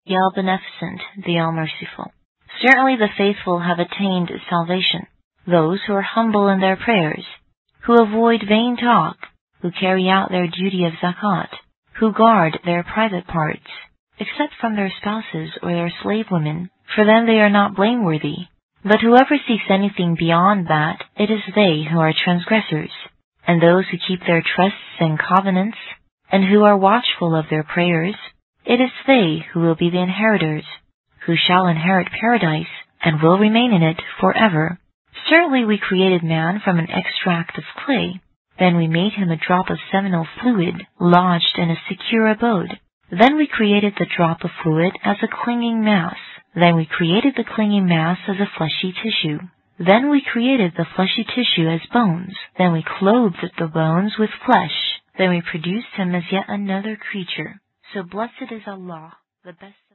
the All-Beneficent, the All-Merciful. Certainly the faithful have attained salvation, those who are humble in their prayers, who avoid vain talk, who carry out their duty of zakat, who guard their private parts, except from their spouses or their slave women. For them they are not blameworthy. But whoever seeks anything beyond that, it is they who are transgressors. And those who keep their trusts and covenants, and who are watchful of their prayers, it is they who will be the inheritors, who shall inherit paradise, and will remain in it forever. Certainly we created man from an extract of clay. Then we made him a drop of seminal fluid, lodged in a secure abode. Then we created the drop of fluid as a clinging mass. Then we created the clinging mass as a fleshy tissue. Then we created the fleshy tissue as bones. Then we clothed the bones with flesh. Then we produced him as yet another creature. So blessed is Allah, the best.